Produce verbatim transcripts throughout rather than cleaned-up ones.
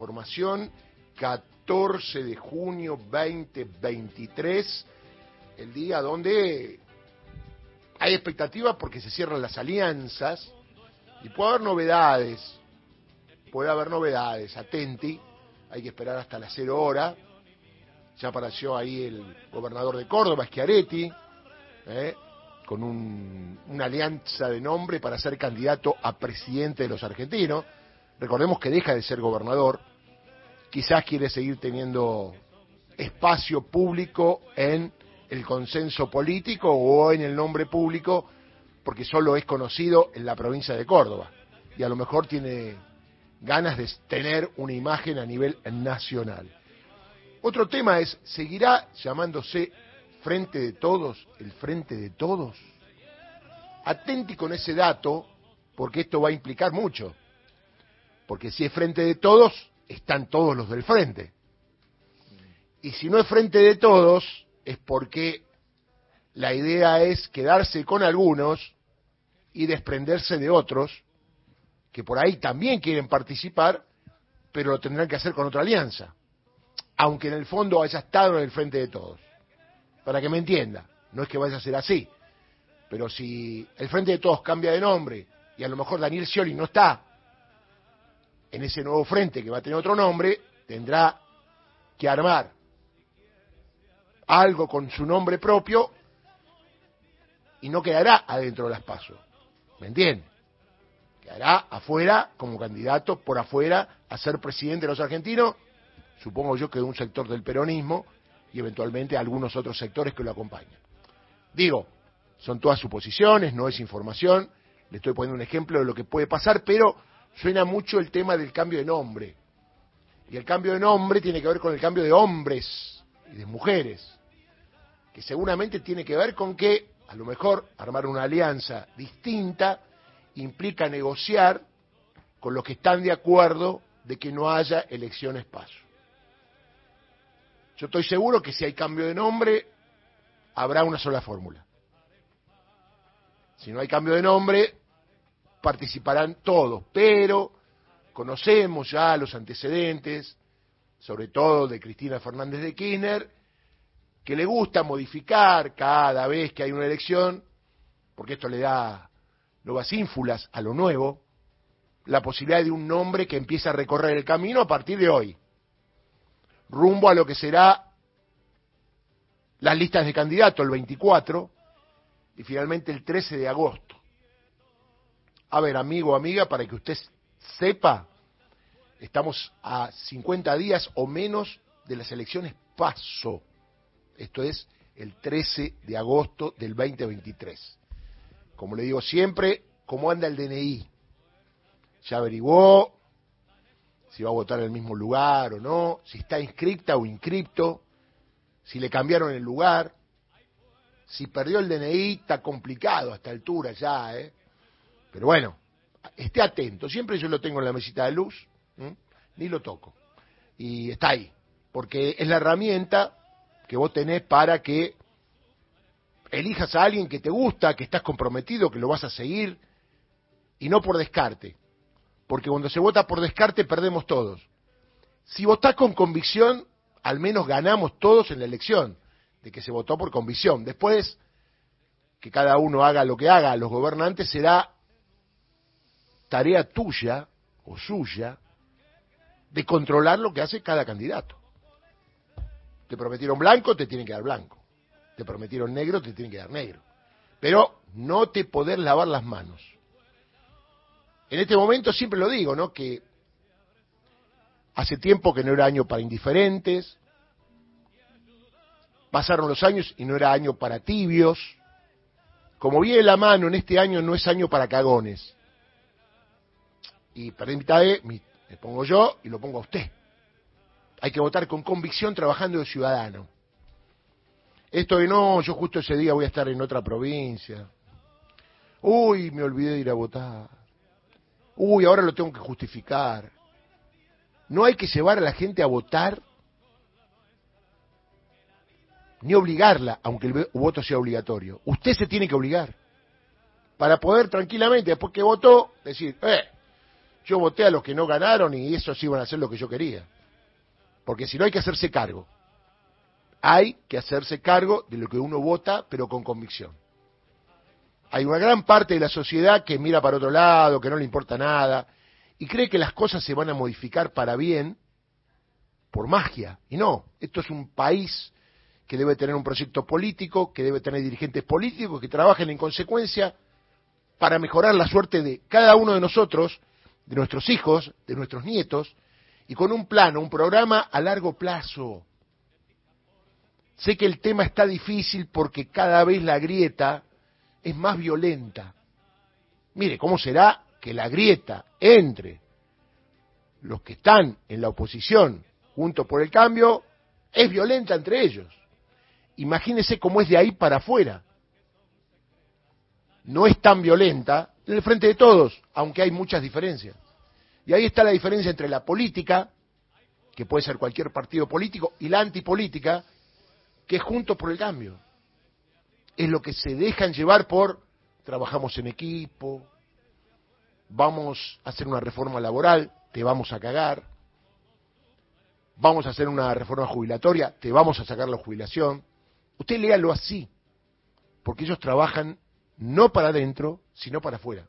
información, catorce de junio veinte veintitrés, el día donde hay expectativas porque se cierran las alianzas y puede haber novedades, puede haber novedades, atenti, hay que esperar hasta las cero hora. Ya apareció ahí el gobernador de Córdoba, Schiaretti, ¿eh? con un, una alianza de nombre para ser candidato a presidente de los argentinos. Recordemos que deja de ser gobernador, quizás quiere seguir teniendo espacio público en el consenso político o en el nombre público, porque solo es conocido en la provincia de Córdoba, y a lo mejor tiene ganas de tener una imagen a nivel nacional. Otro tema es, ¿seguirá llamándose Frente de Todos, el Frente de Todos? Atenti con ese dato, porque esto va a implicar mucho. Porque si es Frente de Todos, están todos los del frente. Y si no es Frente de Todos, es porque la idea es quedarse con algunos y desprenderse de otros, que por ahí también quieren participar, pero lo tendrán que hacer con otra alianza. Aunque en el fondo haya estado en el Frente de Todos. Para que me entienda, no es que vaya a ser así, pero si el Frente de Todos cambia de nombre y a lo mejor Daniel Scioli no está en ese nuevo frente que va a tener otro nombre, tendrá que armar algo con su nombre propio y no quedará adentro de las PASO. ¿Me entiende? Quedará afuera como candidato por afuera a ser presidente de los argentinos, supongo yo que de un sector del peronismo y eventualmente algunos otros sectores que lo acompañan. Digo, son todas suposiciones, no es información, le estoy poniendo un ejemplo de lo que puede pasar, pero suena mucho el tema del cambio de nombre. Y el cambio de nombre tiene que ver con el cambio de hombres y de mujeres, que seguramente tiene que ver con que, a lo mejor, armar una alianza distinta implica negociar con los que están de acuerdo de que no haya elecciones PASO. Yo estoy seguro que si hay cambio de nombre, habrá una sola fórmula. Si no hay cambio de nombre, participarán todos, pero conocemos ya los antecedentes, sobre todo de Cristina Fernández de Kirchner, que le gusta modificar cada vez que hay una elección, porque esto le da nuevas ínfulas a lo nuevo, la posibilidad de un nombre que empiece a recorrer el camino a partir de hoy, rumbo a lo que será las listas de candidatos el veinticuatro y finalmente el trece de agosto. A ver, amigo, amiga, para que usted sepa, estamos a cincuenta días o menos de las elecciones PASO. Esto es el trece de agosto del veinte veintitrés. Como le digo siempre, ¿cómo anda el D N I? ¿Ya averiguó si va a votar en el mismo lugar o no? ¿Si está inscripta o inscripto? ¿Si le cambiaron el lugar? Si perdió el D N I, está complicado a esta altura ya, ¿eh? Pero bueno, esté atento. Siempre yo lo tengo en la mesita de luz, ¿eh? Ni lo toco. Y está ahí, porque es la herramienta que vos tenés para que elijas a alguien que te gusta, que estás comprometido, que lo vas a seguir, y no por descarte. Porque cuando se vota por descarte perdemos todos. Si votás con convicción, al menos ganamos todos en la elección, de que se votó por convicción. Después, que cada uno haga lo que haga, los gobernantes, será tarea tuya o suya de controlar lo que hace cada candidato. Te prometieron blanco, te tienen que dar blanco. Te prometieron negro, te tienen que dar negro. Pero no te podés lavar las manos. En este momento siempre lo digo, ¿no? Que hace tiempo que no era año para indiferentes, pasaron los años y no era año para tibios. Como viene la mano, en este año no es año para cagones. Y permítame, me pongo yo y lo pongo a usted. Hay que votar con convicción trabajando de ciudadano. Esto de no, yo justo ese día voy a estar en otra provincia. Uy, me olvidé de ir a votar. Uy, ahora lo tengo que justificar. No hay que llevar a la gente a votar ni obligarla, aunque el voto sea obligatorio. Usted se tiene que obligar para poder tranquilamente, después que votó, decir, eh, yo voté a los que no ganaron y esos iban a hacer lo que yo quería. Porque si no hay que hacerse cargo. Hay que hacerse cargo de lo que uno vota, pero con convicción. Hay una gran parte de la sociedad que mira para otro lado, que no le importa nada, y cree que las cosas se van a modificar para bien por magia. Y no, esto es un país que debe tener un proyecto político, que debe tener dirigentes políticos que trabajen en consecuencia para mejorar la suerte de cada uno de nosotros, de nuestros hijos, de nuestros nietos, y con un plano, un programa a largo plazo. Sé que el tema está difícil porque cada vez la grieta es más violenta. Mire, ¿cómo será que la grieta entre los que están en la oposición junto por el cambio es violenta entre ellos? Imagínese cómo es de ahí para afuera. No es tan violenta en el frente de todos, aunque hay muchas diferencias. Y ahí está la diferencia entre la política, que puede ser cualquier partido político, y la antipolítica, que es junto por el cambio. Es lo que se dejan llevar por trabajamos en equipo, vamos a hacer una reforma laboral, te vamos a cagar, vamos a hacer una reforma jubilatoria, te vamos a sacar la jubilación. Usted léalo así, porque ellos trabajan no para adentro, sino para afuera.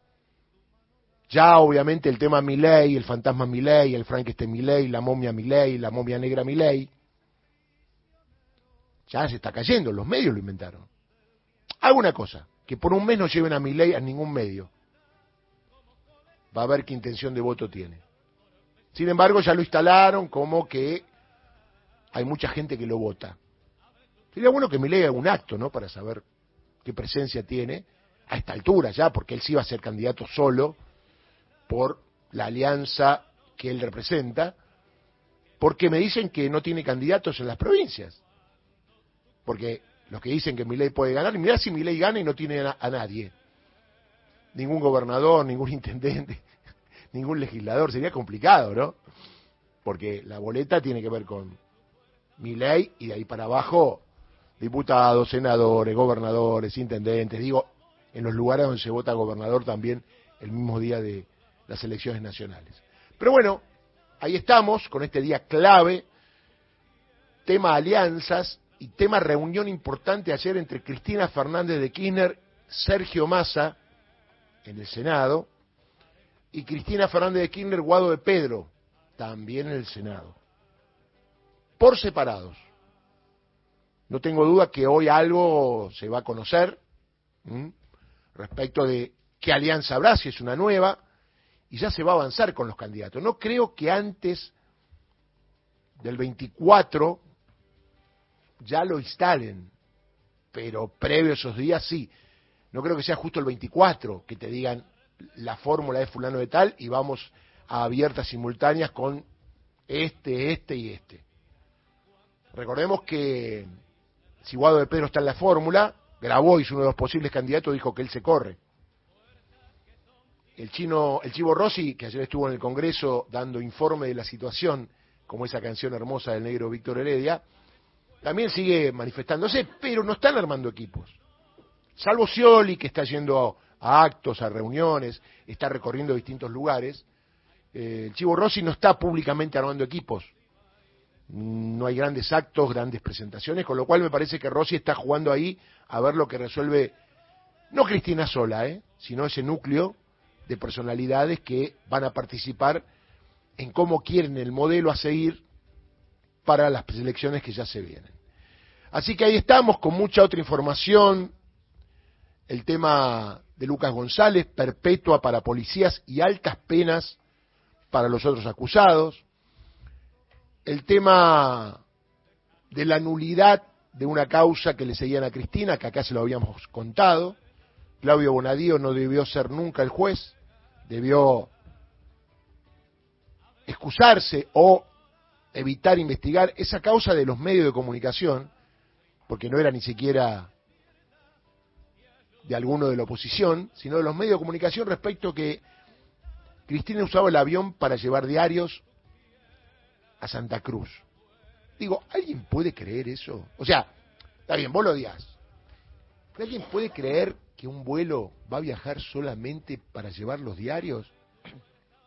Ya obviamente el tema Milei, el fantasma Milei, el Frankenstein Milei, la momia Milei, la momia negra Milei, ya se está cayendo, los medios lo inventaron. Hago una cosa, que por un mes no lleven a Milei a ningún medio. Va a ver qué intención de voto tiene. Sin embargo, ya lo instalaron como que hay mucha gente que lo vota. Sería bueno que Milei haga un acto, ¿no? Para saber qué presencia tiene a esta altura ya, porque él sí va a ser candidato solo por la alianza que él representa, porque me dicen que no tiene candidatos en las provincias. Porque los que dicen que Milei puede ganar, mirá si Milei gana y no tiene a, a nadie. Ningún gobernador, ningún intendente, ningún legislador. Sería complicado, ¿no? Porque la boleta tiene que ver con Milei y de ahí para abajo, diputados, senadores, gobernadores, intendentes. Digo, en los lugares donde se vota gobernador también el mismo día de las elecciones nacionales. Pero bueno, ahí estamos con este día clave, tema alianzas y tema reunión importante ayer entre Cristina Fernández de Kirchner, Sergio Massa en el Senado y Cristina Fernández de Kirchner, Guado de Pedro también en el Senado, por separados. No tengo duda que hoy algo se va a conocer ¿m? respecto de qué alianza habrá, si es una nueva, y ya se va a avanzar con los candidatos. No creo que antes del veinticuatro ya lo instalen, pero previo a esos días sí. No creo que sea justo el veinticuatro que te digan la fórmula de fulano de tal y vamos a abiertas simultáneas con este, este y este. Recordemos que si Guado de Pedro está en la fórmula, Grabois, uno de los posibles candidatos, dijo que él se corre. El chino, el Chivo Rossi, que ayer estuvo en el Congreso dando informe de la situación, como esa canción hermosa del negro Víctor Heredia, también sigue manifestándose, pero no están armando equipos. Salvo Scioli, que está yendo a, a actos, a reuniones, está recorriendo distintos lugares, eh, el Chivo Rossi no está públicamente armando equipos. No hay grandes actos, grandes presentaciones, con lo cual me parece que Rossi está jugando ahí a ver lo que resuelve, no Cristina sola, eh, sino ese núcleo de personalidades que van a participar en cómo quieren el modelo a seguir para las elecciones que ya se vienen. Así que ahí estamos con mucha otra información, el tema de Lucas González, perpetua para policías y altas penas para los otros acusados, el tema de la nulidad de una causa que le seguían a Cristina, que acá se lo habíamos contado. Claudio Bonadío no debió ser nunca el juez, debió excusarse o evitar investigar esa causa de los medios de comunicación, porque no era ni siquiera de alguno de la oposición, sino de los medios de comunicación respecto que Cristina usaba el avión para llevar diarios a Santa Cruz. Digo, ¿alguien puede creer eso? O sea, está bien, vos lo digas, pero ¿alguien puede creer que un vuelo va a viajar solamente para llevar los diarios?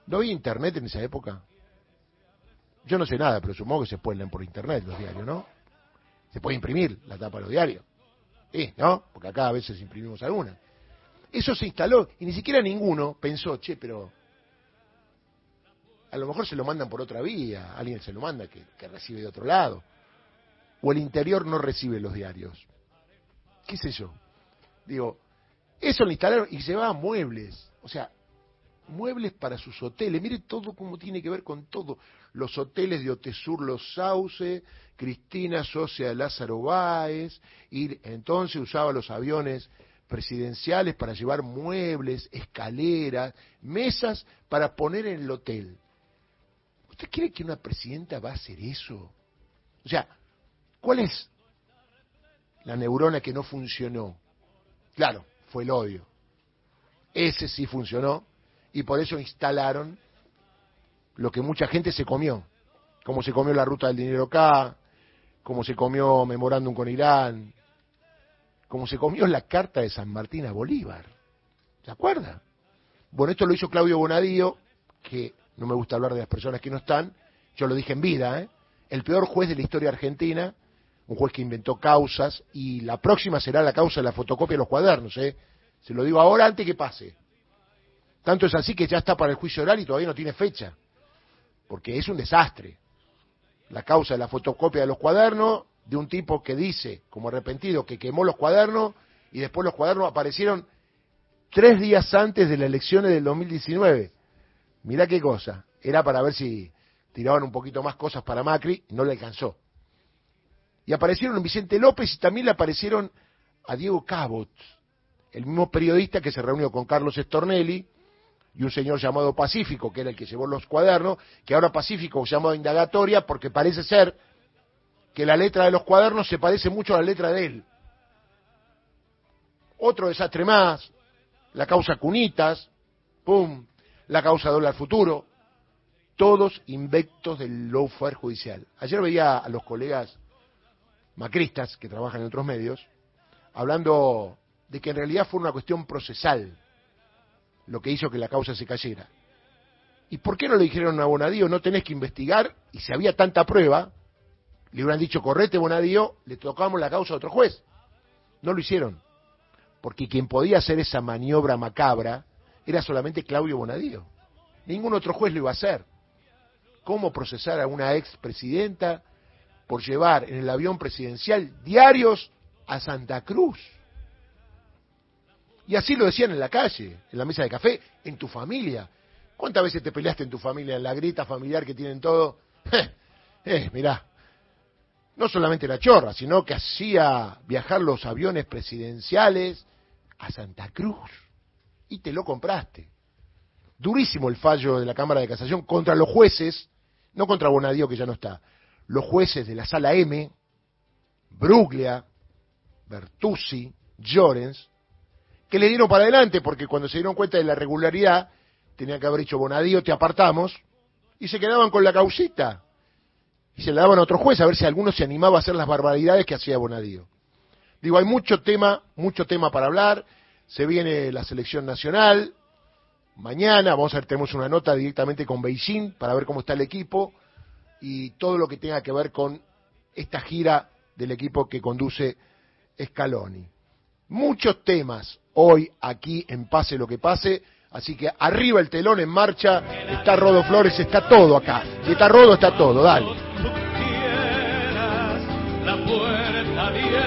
¿No había internet en esa época? Yo no sé nada, pero supongo que se pueden leer por internet los diarios, ¿no? Se puede imprimir la tapa de los diarios. Sí, ¿no? Porque acá a veces imprimimos alguna. Eso se instaló y ni siquiera ninguno pensó, che, pero a lo mejor se lo mandan por otra vía, alguien se lo manda que, que recibe de otro lado. O el interior no recibe los diarios. ¿Qué sé yo? Digo, eso lo instalaron y llevaban muebles. O sea, muebles para sus hoteles. Mire todo cómo tiene que ver con todo. Los hoteles de Otesur Los Sauce, Cristina, socia de Lázaro Báez, y entonces usaba los aviones presidenciales para llevar muebles, escaleras, mesas para poner en el hotel. ¿Usted cree que una presidenta va a hacer eso? O sea, ¿cuál es la neurona que no funcionó? Claro, fue el odio. Ese sí funcionó y por eso instalaron lo que mucha gente se comió, como se comió la ruta del dinero acá, como se comió memorándum con Irán, como se comió la carta de San Martín a Bolívar. ¿Se acuerda? Bueno, esto lo hizo Claudio Bonadío, que no me gusta hablar de las personas que no están, yo lo dije en vida, ¿eh? El peor juez de la historia argentina, un juez que inventó causas, y la próxima será la causa de la fotocopia de los cuadernos, ¿eh? Se lo digo ahora antes que pase. Tanto es así que ya está para el juicio oral y todavía no tiene fecha, porque es un desastre. La causa de la fotocopia de los cuadernos, de un tipo que dice, como arrepentido, que quemó los cuadernos, y después los cuadernos aparecieron tres días antes de las elecciones del dos mil diecinueve. Mirá qué cosa, era para ver si tiraban un poquito más cosas para Macri, y no le alcanzó. Y aparecieron en Vicente López y también le aparecieron a Diego Cabot, el mismo periodista que se reunió con Carlos Stornelli y un señor llamado Pacífico, que era el que llevó los cuadernos, que ahora Pacífico llamado indagatoria porque parece ser que la letra de los cuadernos se parece mucho a la letra de él. Otro desastre más, la causa Cunitas, pum, la causa Dólar Futuro, todos invectos del lawfare judicial. Ayer veía a los colegas macristas que trabajan en otros medios hablando de que en realidad fue una cuestión procesal lo que hizo que la causa se cayera. ¿Y por qué no le dijeron a Bonadío, no tenés que investigar? Y si había tanta prueba, le hubieran dicho, correte Bonadío, le tocamos la causa a otro juez. No lo hicieron, porque quien podía hacer esa maniobra macabra era solamente Claudio Bonadío. Ningún otro juez lo iba a hacer. ¿Cómo procesar a una expresidenta por llevar en el avión presidencial diarios a Santa Cruz? Y así lo decían en la calle, en la mesa de café, en tu familia. ¿Cuántas veces te peleaste en tu familia, en la grieta familiar que tienen todo? Eh, eh, mirá, no solamente la chorra, sino que hacía viajar los aviones presidenciales a Santa Cruz. Y te lo compraste. Durísimo el fallo de la Cámara de Casación contra los jueces, no contra Bonadío que ya no está, los jueces de la Sala M, Bruglia, Bertuzzi, Llorens, que le dieron para adelante porque cuando se dieron cuenta de la irregularidad, tenían que haber dicho Bonadío, te apartamos, y se quedaban con la causita. Y se la daban a otro juez a ver si alguno se animaba a hacer las barbaridades que hacía Bonadío. Digo, hay mucho tema, mucho tema para hablar, se viene la selección nacional, mañana vamos a ver, tenemos una nota directamente con Beijing para ver cómo está el equipo y todo lo que tenga que ver con esta gira del equipo que conduce Scaloni. Muchos temas hoy aquí en Pase lo que pase, así que arriba el telón en marcha, está Rodo Flores, está todo acá, si está Rodo está todo, dale.